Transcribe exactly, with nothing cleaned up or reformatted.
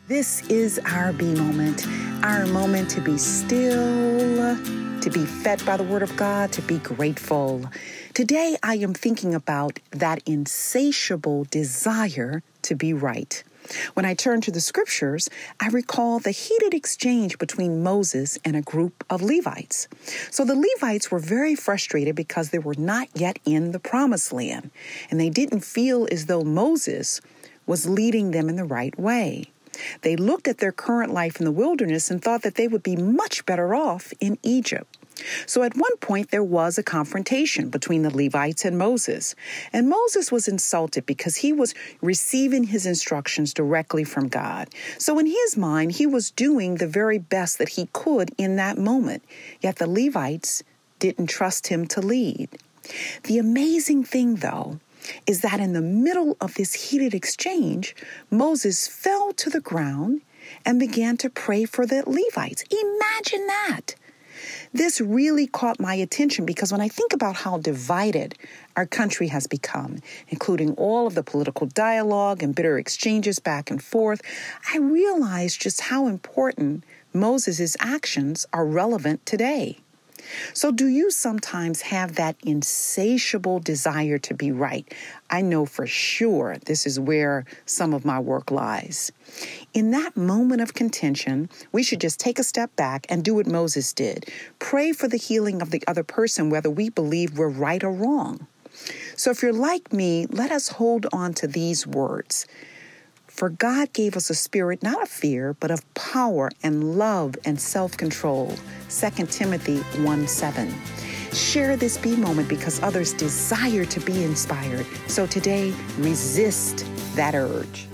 This is our B moment, our moment to be still, to be fed by the Word of God, to be grateful. Today, I am thinking about that insatiable desire to be right. When I turn to the scriptures, I recall the heated exchange between Moses and a group of Levites. So the Levites were very frustrated because they were not yet in the promised land, and they didn't feel as though Moses was leading them in the right way. They looked at their current life in the wilderness and thought that they would be much better off in Egypt. So at one point, there was a confrontation between the Levites and Moses. And Moses was insulted because he was receiving his instructions directly from God. So in his mind, he was doing the very best that he could in that moment. Yet the Levites didn't trust him to lead. The amazing thing, though, is that in the middle of this heated exchange, Moses fell to the ground and began to pray for the Levites. Imagine that. This really caught my attention because when I think about how divided our country has become, including all of the political dialogue and bitter exchanges back and forth, I realize just how important Moses' actions are relevant today. So do you sometimes have that insatiable desire to be right? I know for sure this is where some of my work lies. In that moment of contention, we should just take a step back and do what Moses did. Pray for the healing of the other person, whether we believe we're right or wrong. So if you're like me, let us hold on to these words. For God gave us a spirit not of fear, but of power and love and self-control. Second Timothy one seven. Share this B moment because others desire to be inspired. So today, resist that urge.